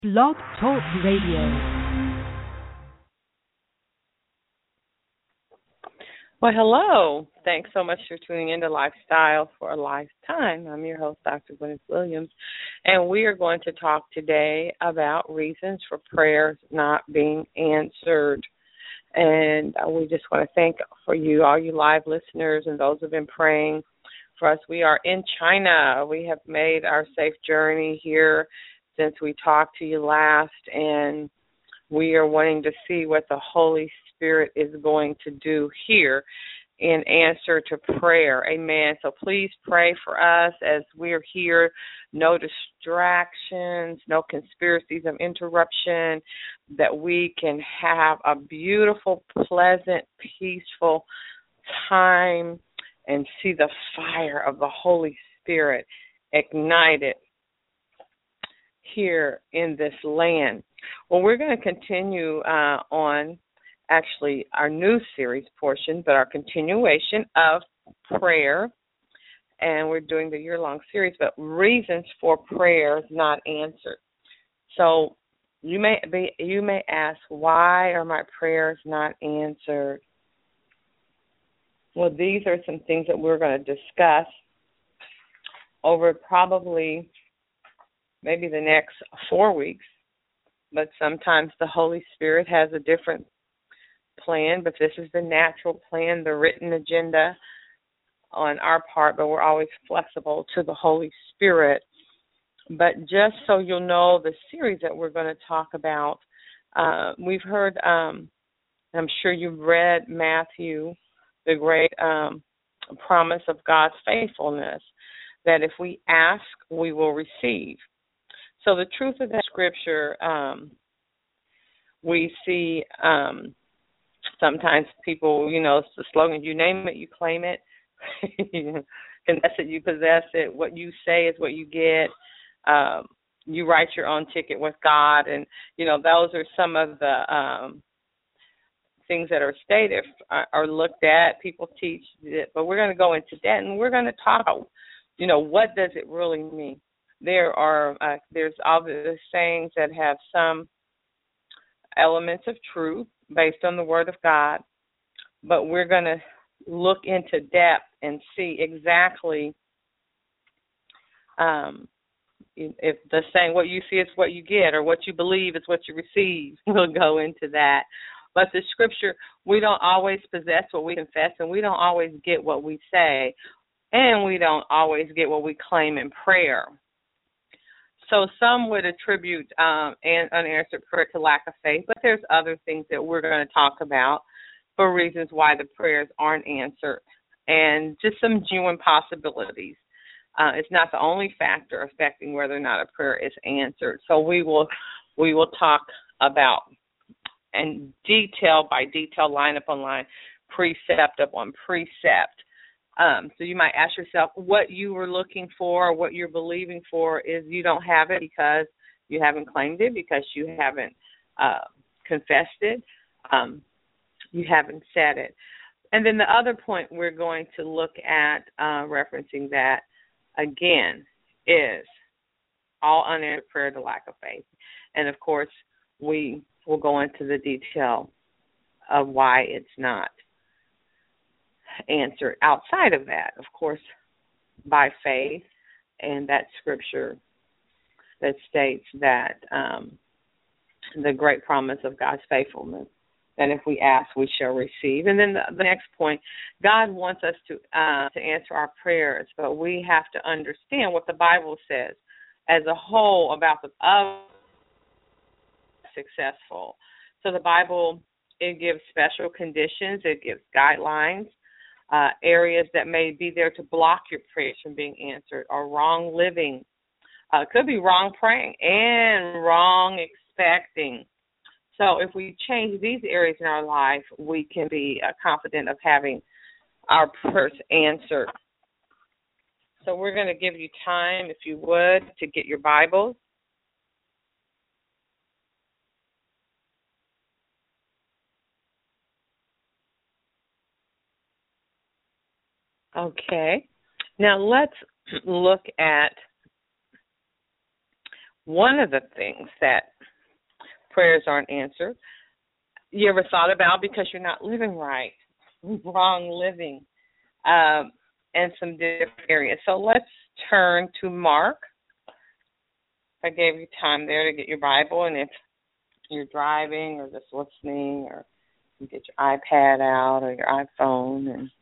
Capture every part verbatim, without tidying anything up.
Blog Talk Radio. Well, hello. Thanks so much for tuning in to Lifestyle for a Lifetime. I'm your host, Doctor Gwyneth Williams, and we are going to talk today about reasons for prayers not being answered. And uh, we just want to thank for you, all you live listeners, and those who have been praying for us. We are in China. We have made our safe journey here since we talked to you last, and we are wanting to see what the Holy Spirit is going to do here in answer to prayer. Amen. So please pray for us as we're here. No distractions, no conspiracies of interruption, that we can have a beautiful, pleasant, peaceful time and see the fire of the Holy Spirit ignited here in this land. Well, we're going to continue uh, on actually our new series portion, but our continuation of prayer, and we're doing the year-long series, but reasons for prayers not answered. So you may be, you may ask, why are my prayers not answered? Well, these are some things that we're going to discuss over probably maybe the next four weeks, but sometimes the Holy Spirit has a different plan, but this is the natural plan, the written agenda on our part, but we're always flexible to the Holy Spirit. But just so you'll know the series that we're going to talk about, uh, we've heard, um, I'm sure you've read Matthew, the great um, promise of God's faithfulness, that if we ask, we will receive. So the truth of that scripture, um, we see um, sometimes people, you know, it's the slogan, you name it, you claim it. You confess it, you possess it. What you say is what you get. Um, you write your own ticket with God. And, you know, those are some of the um, things that are stated or looked at. People teach it. But we're going to go into that, and we're going to talk about, you know, what does it really mean? There are, uh, there's obvious sayings that have some elements of truth based on the Word of God, but we're going to look into depth and see exactly um, if the saying, what you see is what you get, or what you believe is what you receive. We'll go into that. But the scripture, we don't always possess what we confess, and we don't always get what we say, and we don't always get what we claim in prayer. So some would attribute um, an unanswered prayer to lack of faith, but there's other things that we're going to talk about for reasons why the prayers aren't answered, and just some genuine possibilities. Uh, it's not the only factor affecting whether or not a prayer is answered. So we will we will talk about, and detail by detail, line upon line, precept upon precept. Um, so you might ask yourself, what you were looking for or what you're believing for is you don't have it because you haven't claimed it, because you haven't uh, confessed it, um, you haven't said it. And then the other point we're going to look at, uh, referencing that again, is all unanswered prayer, the lack of faith. And, of course, we will go into the detail of why it's not answered outside of that, of course, by faith, and that scripture that states that um, the great promise of God's faithfulness, that if we ask, we shall receive. And then the, the next point, God wants us to uh, to answer our prayers, but we have to understand what the Bible says as a whole about the of successful. So the Bible, it gives special conditions, it gives guidelines, Uh, areas that may be there to block your prayers from being answered, or wrong living. Uh, it could be wrong praying and wrong expecting. So if we change these areas in our life, we can be uh, confident of having our prayers answered. So we're going to give you time, if you would, to get your Bibles. Okay. Now let's look at one of the things that prayers aren't answered, you ever thought about because you're not living right, wrong living, um, and some different areas. So let's turn to Mark. I gave you time there to get your Bible, and if you're driving or just listening, or you get your iPad out or your iPhone and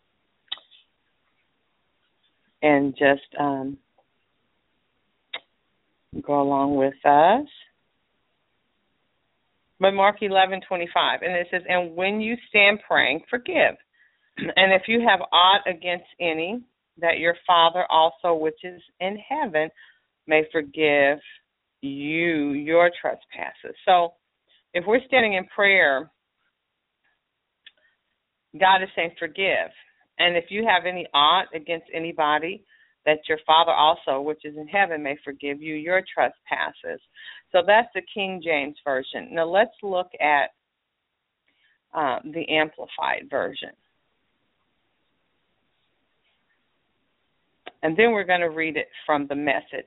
and just um, go along with us. But Mark eleven twenty-five, and it says, and when you stand praying, forgive. And if you have aught against any, that your Father also which is in heaven may forgive you your trespasses. So if we're standing in prayer, God is saying forgive. And if you have any aught against anybody, that your Father also, which is in heaven, may forgive you your trespasses. So that's the King James Version. Now let's look at um, the Amplified Version. And then we're going to read it from the Message.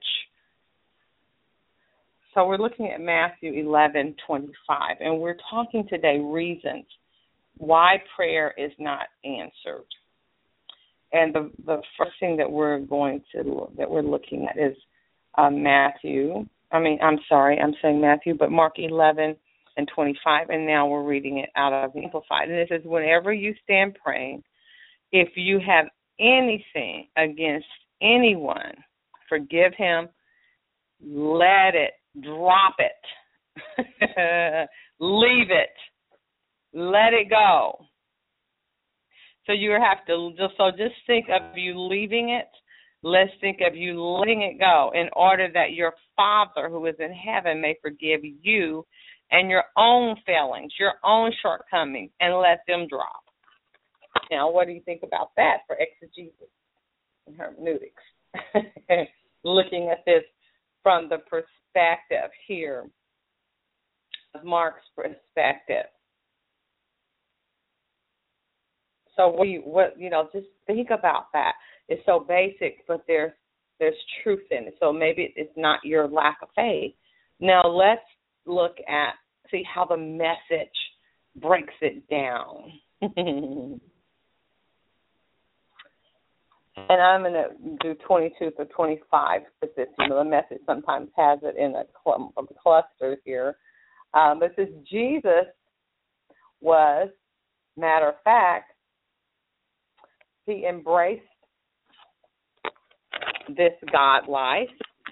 So we're looking at Matthew eleven twenty-five, and we're talking today reasons why prayer is not answered. And the the first thing that we're going to that we're looking at is uh, Matthew. I mean, I'm sorry, I'm saying Matthew, but Mark eleven and twenty-five, and now we're reading it out of the Amplified. And it says, whenever you stand praying, if you have anything against anyone, forgive him, let it, drop it, leave it, let it go. So you have to, so just think of you leaving it. Let's think of you letting it go in order that your Father who is in heaven may forgive you and your own failings, your own shortcomings, and let them drop. Now, what do you think about that for exegesis and hermeneutics? Looking at this from the perspective here, of Mark's perspective. So what you, what you know, just think about that. It's so basic, but there's there's truth in it. So maybe it's not your lack of faith. Now let's look at see how the Message breaks it down. And I'm going to do twenty-two through twenty-five because this, you know, the Message sometimes has it in a cl- of clusters here. Um, but this Jesus was, matter of fact, he embraced this God life.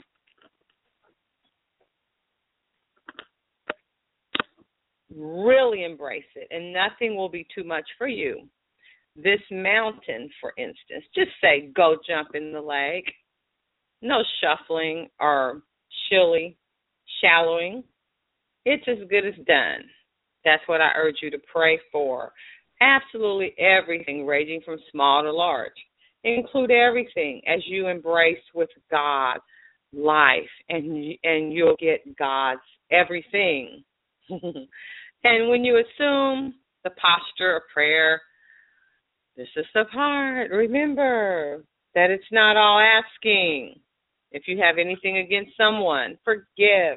Really embrace it, and nothing will be too much for you. This mountain, for instance, just say, go jump in the lake. No shuffling or shilly, shallowing. It's as good as done. That's what I urge you to pray for. Absolutely everything, ranging from small to large. Include everything as you embrace with God life, and and you'll get God's everything. And when you assume the posture of prayer, this is the part. Remember that it's not all asking. If you have anything against someone, forgive.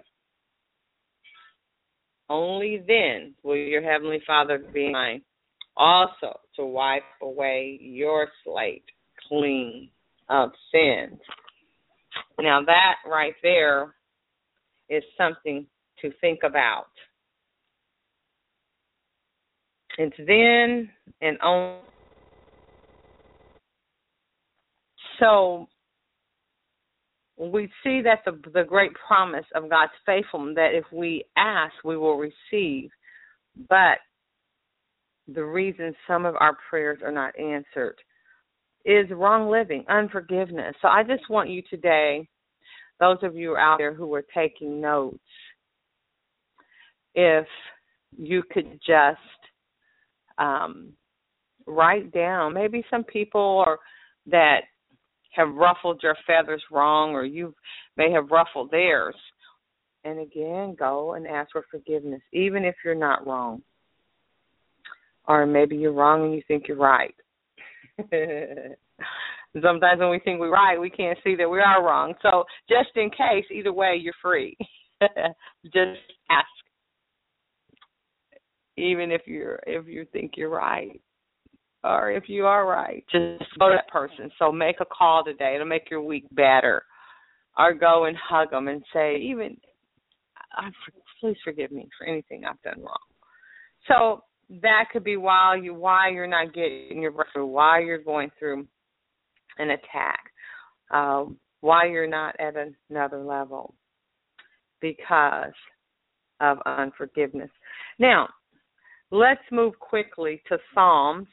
Only then will your Heavenly Father be mine, also to wipe away your slate clean of sins. Now that right there is something to think about. It's then and only. So we see that the the great promise of God's faithfulness, that if we ask, we will receive. But the reason some of our prayers are not answered is wrong living, unforgiveness. So I just want you today, those of you out there who are taking notes, if you could just um, write down maybe some people or that have ruffled your feathers wrong, or you may have ruffled theirs. And again, go and ask for forgiveness, even if you're not wrong. Or maybe you're wrong and you think you're right. Sometimes when we think we're right, we can't see that we are wrong. So just in case, either way, you're free. Just ask, even if you're if you think you're right, or if you are right, just go to that person. So make a call today. It'll make your week better. Or go and hug them and say, even, please forgive me for anything I've done wrong. So that could be while you why you're not getting your breakthrough, why you're going through an attack, uh, why you're not at another level, because of unforgiveness. Now, let's move quickly to Psalms.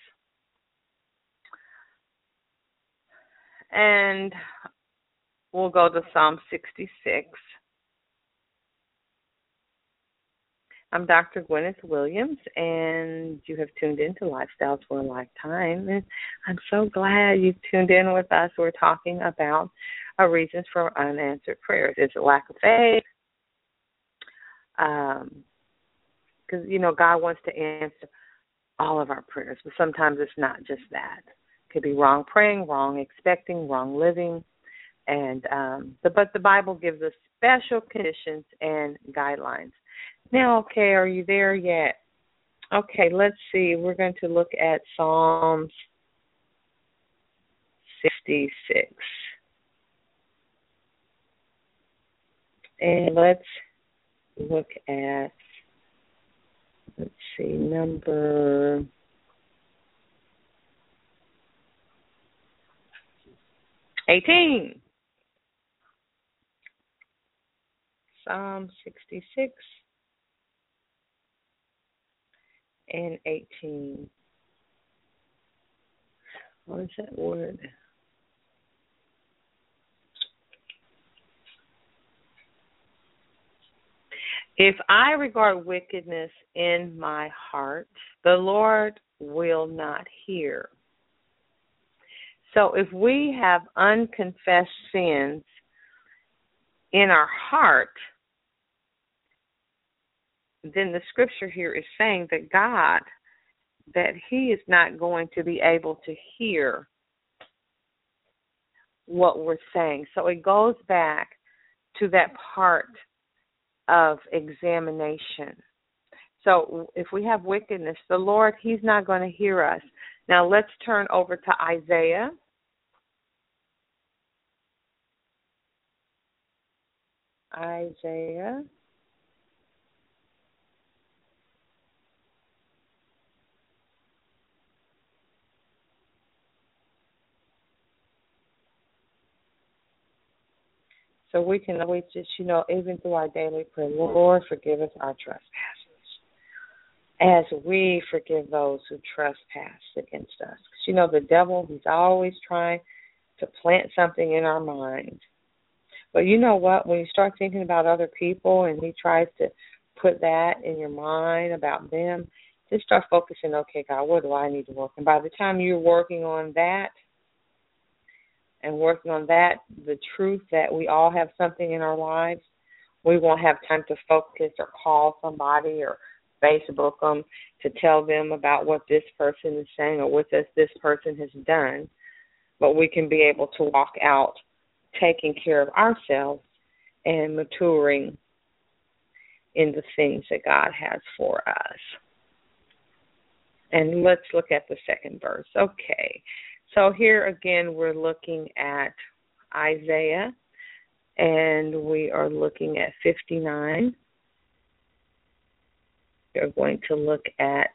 And we'll go to Psalm sixty-six. I'm Doctor Gwyneth Williams, and you have tuned in to Lifestyles for a Lifetime. And I'm so glad you've tuned in with us. We're talking about our reasons for unanswered prayers. Is it lack of faith? Um, because, you know, God wants to answer all of our prayers, but sometimes it's not just that. It could be wrong praying, wrong expecting, wrong living. And um, the, but the Bible gives us special conditions and guidelines. Now, okay, are you there yet? Okay, let's see. We're going to look at Psalms sixty-six. And let's look at, let's see, number eighteen. Psalm sixty-six and eighteen. What is that word? If I regard wickedness in my heart, the Lord will not hear. So if we have unconfessed sins in our heart, then the scripture here is saying that God, that he is not going to be able to hear what we're saying. So it goes back to that part of examination. So if we have wickedness, the Lord, he's not going to hear us. Now let's turn over to Isaiah. Isaiah. So we can always just, you know, even through our daily prayer, Lord, forgive us our trespasses, as we forgive those who trespass against us. Because, you know, the devil, he's always trying to plant something in our mind. But you know what? When you start thinking about other people and he tries to put that in your mind about them, just start focusing, okay, God, what do I need to work on? By the time you're working on that, and working on that, the truth that we all have something in our lives, we won't have time to focus or call somebody or Facebook them to tell them about what this person is saying or what this, this person has done. But we can be able to walk out taking care of ourselves and maturing in the things that God has for us. And let's look at the second verse. Okay. So here again, we're looking at Isaiah, and we are looking at fifty-nine. We're going to look at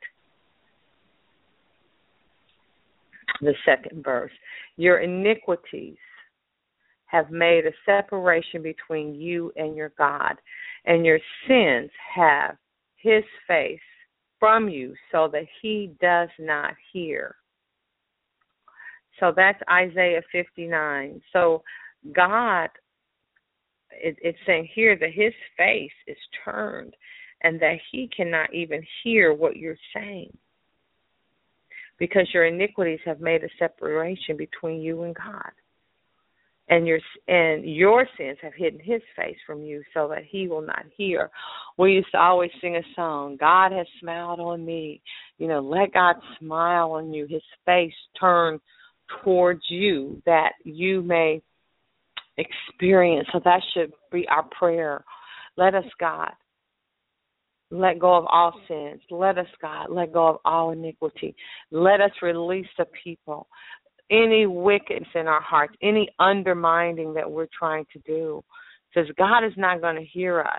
the second verse. Your iniquities have made a separation between you and your God, and your sins have his face from you so that he does not hear. So that's Isaiah fifty-nine. So God, it, it's saying here that his face is turned and that he cannot even hear what you're saying because your iniquities have made a separation between you and God. And your and your sins have hidden his face from you so that he will not hear. We used to always sing a song, God has smiled on me. You know, let God smile on you. His face turned towards you that you may experience. So that should be our prayer. Let us, God, let go of all sins. Let us, God, let go of all iniquity. Let us release the people. Any wickedness in our hearts, any undermining that we're trying to do, says God is not going to hear us.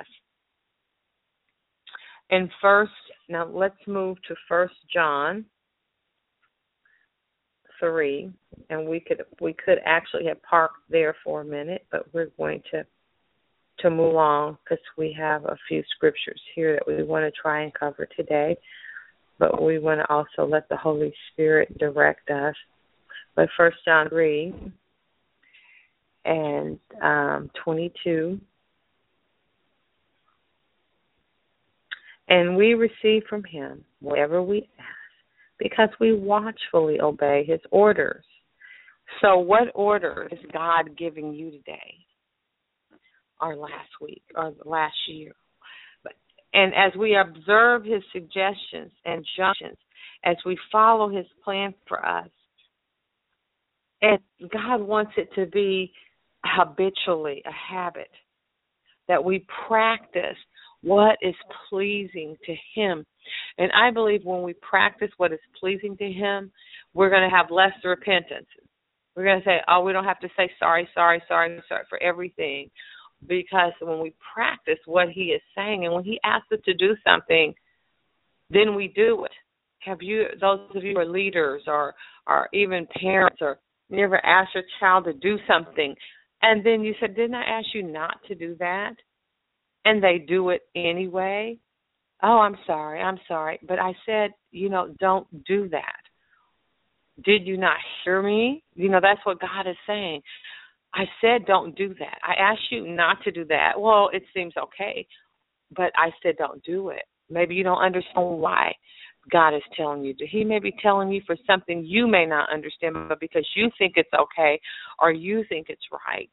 And first, now let's move to First John three, and we could we could actually have parked there for a minute, but we're going to to move along because we have a few scriptures here that we want to try and cover today, but we want to also let the Holy Spirit direct us. But First John three and um, twenty-two. And we receive from him whatever we ask, because we watchfully obey his orders. So what order is God giving you today, or last week, or last year? And as we observe his suggestions and injunctions, as we follow his plan for us, and God wants it to be habitually a habit, that we practice what is pleasing to him. And I believe when we practice what is pleasing to him, we're going to have less repentance. We're going to say, oh, we don't have to say sorry, sorry, sorry, sorry for everything. Because when we practice what he is saying, and when he asks us to do something, then we do it. Have you, those of you who are leaders or, or even parents, or you ever asked your child to do something, and then you said, didn't I ask you not to do that? And they do it anyway. Oh, I'm sorry, I'm sorry. But I said, you know, don't do that. Did you not hear me? You know, that's what God is saying. I said don't do that. I asked you not to do that. Well, it seems okay, but I said don't do it. Maybe you don't understand why God is telling you to. He may be telling you for something you may not understand, but because you think it's okay or you think it's right.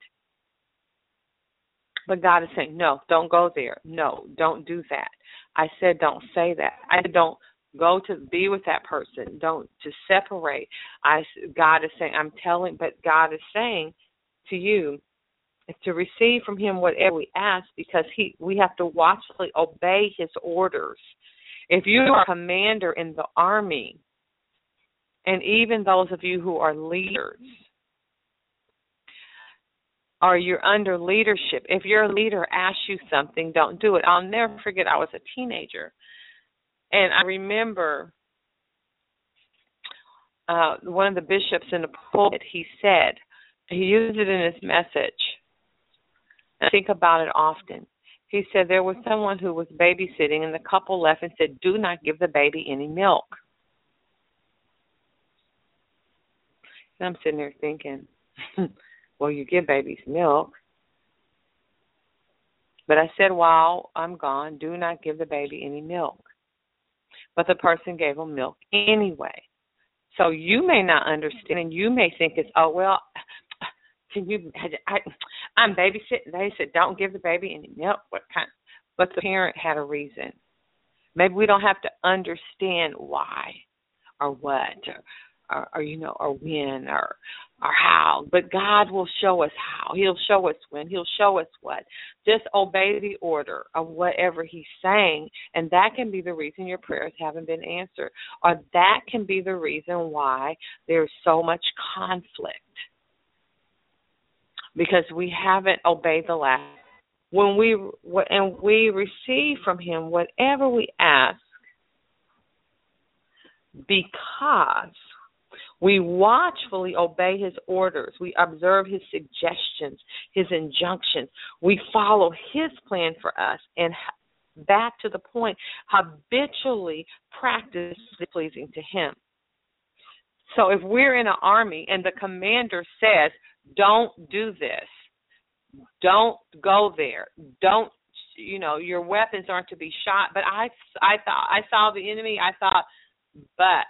But God is saying, no, don't go there. No, don't do that. I said don't say that. I said don't go to be with that person. Don't to separate. I, God is saying, I'm telling, but God is saying to you is to receive from him whatever we ask, because he we have to watchfully obey his orders. If you are a commander in the army, and even those of you who are leaders, or you're under leadership, if your leader asks you something, don't do it. I'll never forget, I was a teenager, and I remember uh, one of the bishops in the pulpit, he said, he used it in his message, and I think about it often. He said there was someone who was babysitting, and the couple left and said, do not give the baby any milk. And I'm sitting there thinking, well, you give babies milk. But I said, while I'm gone, do not give the baby any milk. But the person gave them milk anyway. So you may not understand, and you may think it's, oh, well, can you, I, I'm babysitting. They said, don't give the baby any milk. What kind? But the parent had a reason. Maybe we don't have to understand why or what or, or, or you know, or when or or how. But God will show us how. He'll show us when. He'll show us what. Just obey the order of whatever he's saying, and that can be the reason your prayers haven't been answered, or that can be the reason why there's so much conflict, because we haven't obeyed the last. When we and we receive from him whatever we ask, because we watchfully obey his orders. We observe his suggestions, his injunctions. We follow his plan for us, and back to the point, habitually practice pleasing to him. So if we're in an army and the commander says, don't do this, don't go there, don't, you know, your weapons aren't to be shot. But I, I thought, I saw the enemy, I thought, but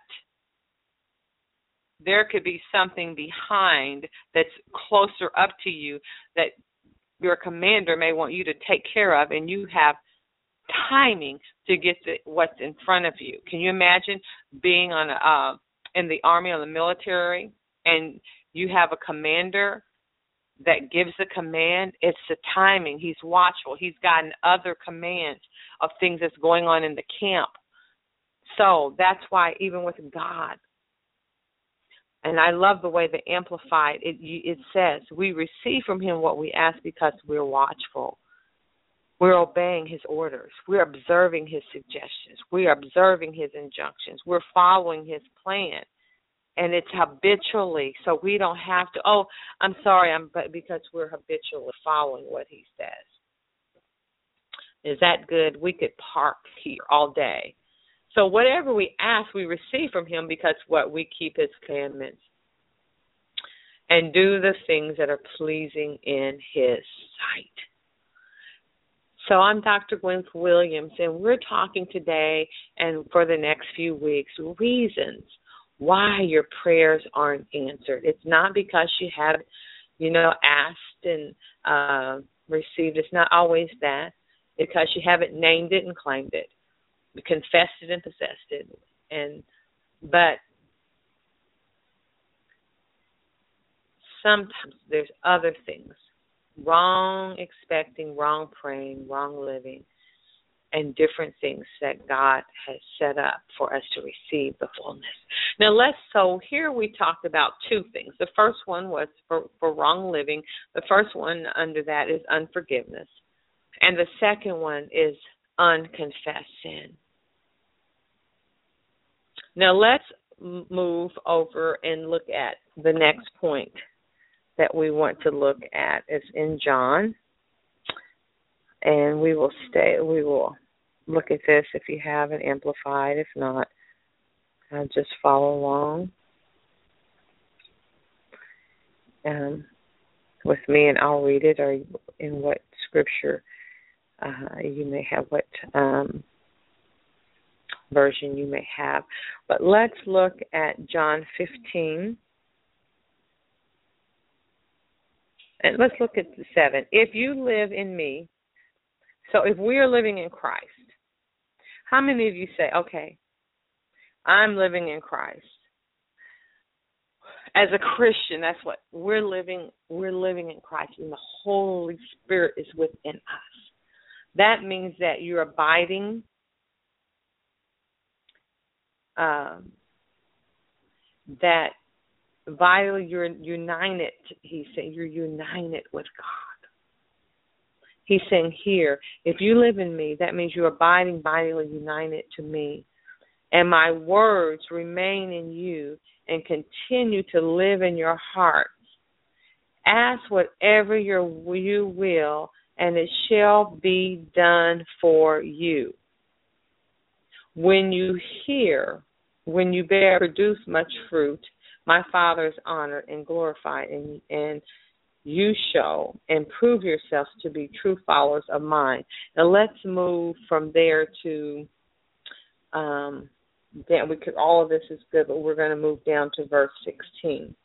there could be something behind that's closer up to you that your commander may want you to take care of, and you have timing to get the, what's in front of you. Can you imagine being on a, uh, in the army or the military, and you have a commander that gives the command, it's the timing. He's watchful. He's gotten other commands of things that's going on in the camp. So that's why even with God, and I love the way the Amplified, it, it says, we receive from him what we ask because we're watchful. We're obeying his orders. We're observing his suggestions. We're observing his injunctions. We're following his plan. And it's habitually, so we don't have to, oh, I'm sorry, I'm but because we're habitually following what he says. Is that good? We could park here all day. So whatever we ask, we receive from him because what we keep his commandments and do the things that are pleasing in his sight. So I'm Doctor Gwen Williams, and we're talking today and for the next few weeks reasons why your prayers aren't answered. It's not because you haven't, you know, asked and uh, received. It's not always that. It's because you haven't named it and claimed it. You confessed it and possessed it. And but sometimes there's other things. Wrong expecting, wrong praying, wrong living, and different things that God has set up for us to receive the fullness. Now let's, so here we talked about two things. The first one was for, for wrong living. The first one under that is unforgiveness. And the second one is unconfessed sin. Now let's move over and look at the next point that we want to look at. Is in John. And we will stay, we will look at this if you have an Amplified. If not, uh, just follow along um, with me, and I'll read it, or in what scripture uh, you may have, what um, version you may have. But let's look at John fifteen. And let's look at the seven. If you live in me, so if we are living in Christ, how many of you say, okay, I'm living in Christ? As a Christian, that's what we're living. We're living in Christ, and the Holy Spirit is within us. That means that you're abiding. Um, that vitally you're united. He's saying you're united with God. He's saying here, if you live in me, that means you're abiding vitally united to me. And my words remain in you and continue to live in your hearts. Ask whatever your, you will, and it shall be done for you. When you hear, when you bear, produce much fruit, my Father is honored and glorified, and, and you show and prove yourselves to be true followers of mine. Now let's move from there to, um, then we could, all of this is good, but we're going to move down to verse sixteen.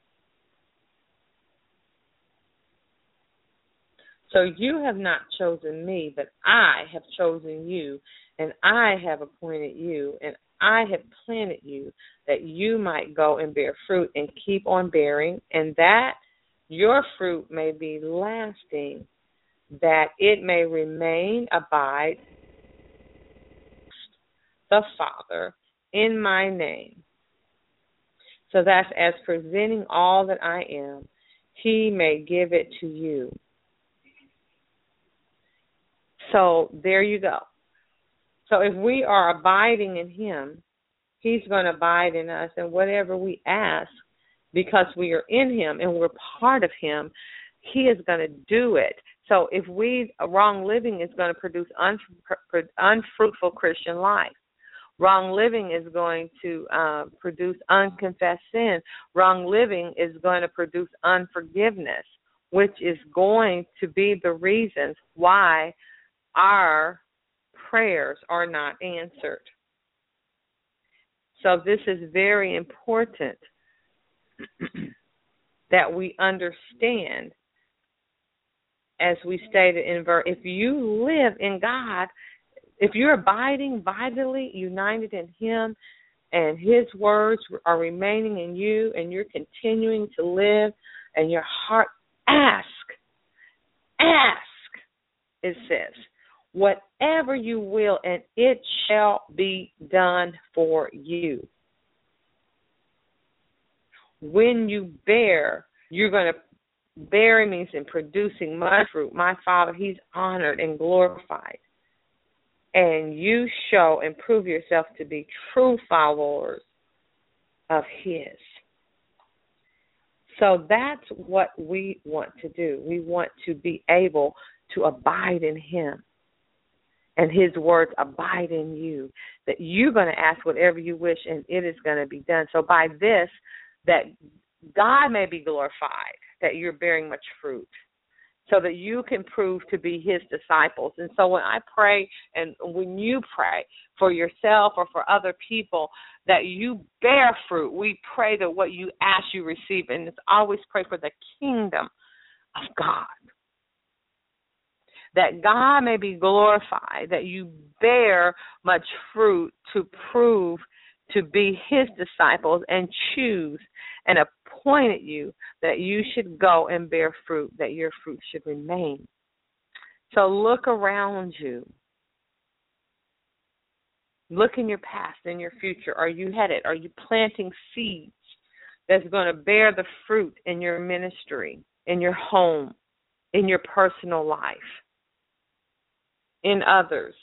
So you have not chosen me, but I have chosen you, and I have appointed you, and I have planted you, that you might go and bear fruit and keep on bearing, and that your fruit may be lasting, that it may remain, abide, the Father, in my name. So that's as presenting all that I am, he may give it to you. So there you go. So if we are abiding in him, he's going to abide in us. And whatever we ask, because we are in him and we're part of him, he is going to do it. So if we, wrong living is going to produce un, unfruitful Christian life. Wrong living is going to uh, produce unconfessed sin. Wrong living is going to produce unforgiveness, which is going to be the reasons why our prayers are not answered. So this is very important that we understand, as we stated in verse, if you live in God, if you're abiding vitally united in him, and his words are remaining in you, and you're continuing to live, and your heart, ask, ask, it says, whatever you will, and it shall be done for you. When you bear, you're going to, bearing means in producing much fruit. My Father, he's honored and glorified. And you show and prove yourself to be true followers of his. So that's what we want to do. We want to be able to abide in him. And his words abide in you. That you're going to ask whatever you wish, and it is going to be done. So by this, that God may be glorified, that you're bearing much fruit, so that you can prove to be his disciples. And so when I pray, and when you pray for yourself or for other people, that you bear fruit, we pray that what you ask you receive. And it's always pray for the kingdom of God. That God may be glorified, that you bear much fruit to prove to be his disciples, and choose and appointed you that you should go and bear fruit, that your fruit should remain. So look around you. Look in your past and your future. Are you headed? Are you planting seeds that's going to bear the fruit in your ministry, in your home, in your personal life, in others?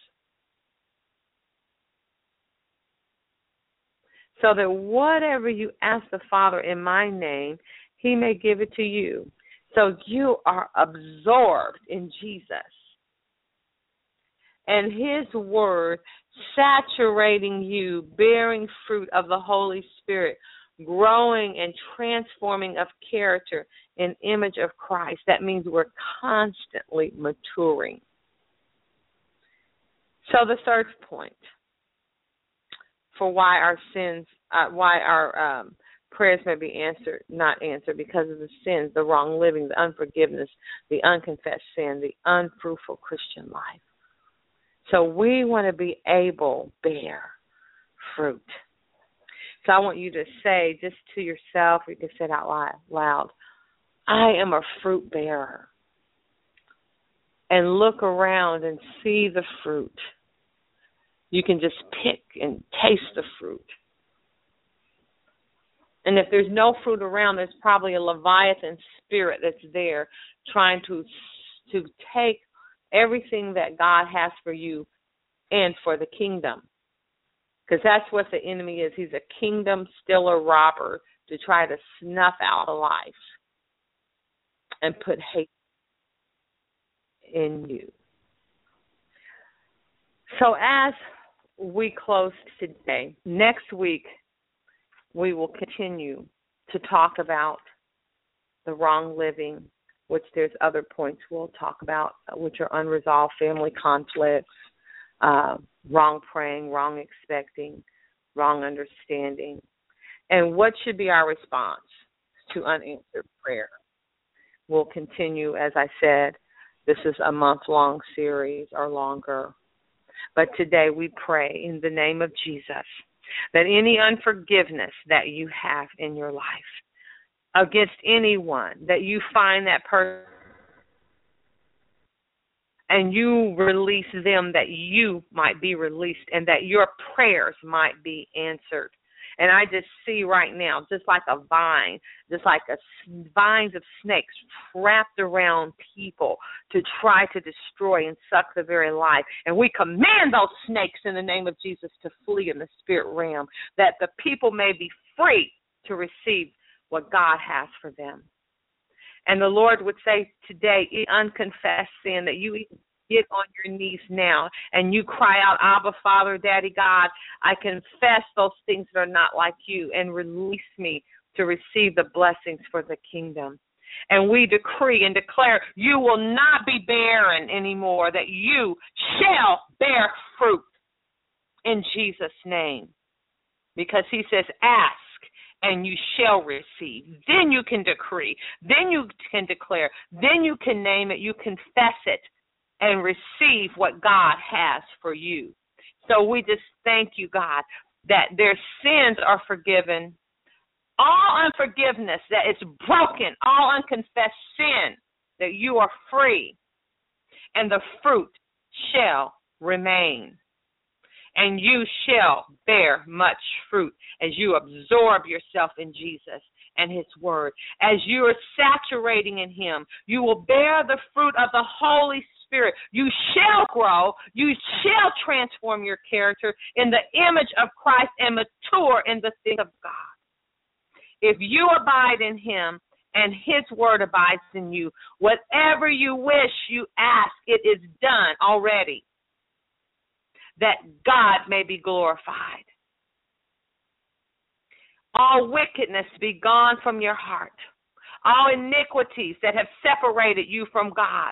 So that whatever you ask the Father in my name, he may give it to you. So you are absorbed in Jesus. And his word saturating you, bearing fruit of the Holy Spirit, growing and transforming of character in image of Christ. That means we're constantly maturing. So the third point for why our sins, uh, why our um, prayers may be answered, not answered, because of the sins, the wrong living, the unforgiveness, the unconfessed sin, the unfruitful Christian life. So we want to be able to bear fruit. So I want you to say just to yourself, or you can say it out loud, I am a fruit bearer. And look around and see the fruit. You can just pick and taste the fruit. And if there's no fruit around, there's probably a Leviathan spirit that's there trying to to take everything that God has for you and for the kingdom. Because that's what the enemy is. He's a kingdom stealer, robber, to try to snuff out a life and put hate in you. So as we close today, next week we will continue to talk about the wrong living, which there's other points we'll talk about, which are unresolved family conflicts, uh, wrong praying, wrong expecting, wrong understanding, and what should be our response to unanswered prayer. We'll continue, as I said, this is a month-long series or longer. But today we pray in the name of Jesus that any unforgiveness that you have in your life against anyone, that you find that person and you release them, that you might be released and that your prayers might be answered. And I just see right now, just like a vine, just like a vines of snakes wrapped around people to try to destroy and suck the very life. And we command those snakes in the name of Jesus to flee in the spirit realm, that the people may be free to receive what God has for them. And the Lord would say today, unconfessed sin, that you get on your knees now and you cry out, Abba, Father, Daddy God, I confess those things that are not like you and release me to receive the blessings for the kingdom. And we decree and declare you will not be barren anymore, that you shall bear fruit in Jesus' name. Because he says, ask and you shall receive. Then you can decree. Then you can declare. Then you can name it. You confess it and receive what God has for you. So we just thank you, God, that their sins are forgiven, all unforgiveness that is broken, all unconfessed sin, that you are free, and the fruit shall remain. And you shall bear much fruit as you absorb yourself in Jesus and his word. As you are saturating in him, you will bear the fruit of the Holy Spirit. You shall grow. You shall transform your character in the image of Christ and mature in the things of God. If you abide in him and his word abides in you, whatever you wish you ask, it is done already, that God may be glorified. All wickedness be gone from your heart. All iniquities that have separated you from God.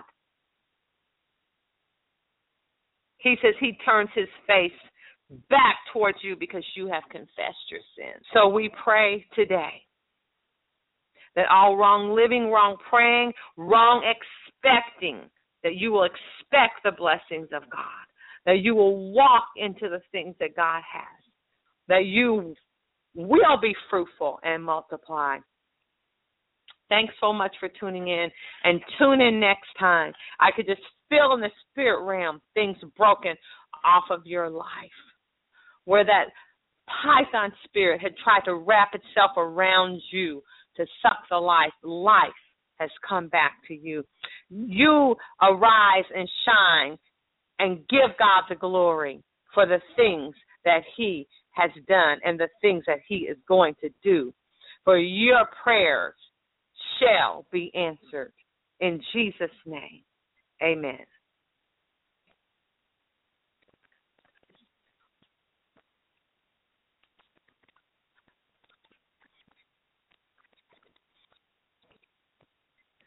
He says he turns his face back towards you because you have confessed your sins. So we pray today that all wrong living, wrong praying, wrong expecting, that you will expect the blessings of God, that you will walk into the things that God has, that you will be fruitful and multiply. Thanks so much for tuning in, and tune in next time. I could just feel in the spirit realm things broken off of your life, where that python spirit had tried to wrap itself around you to suck the life. Life has come back to you. You arise and shine and give God the glory for the things that he has done and the things that he is going to do. For your prayers shall be answered. In Jesus' name, amen.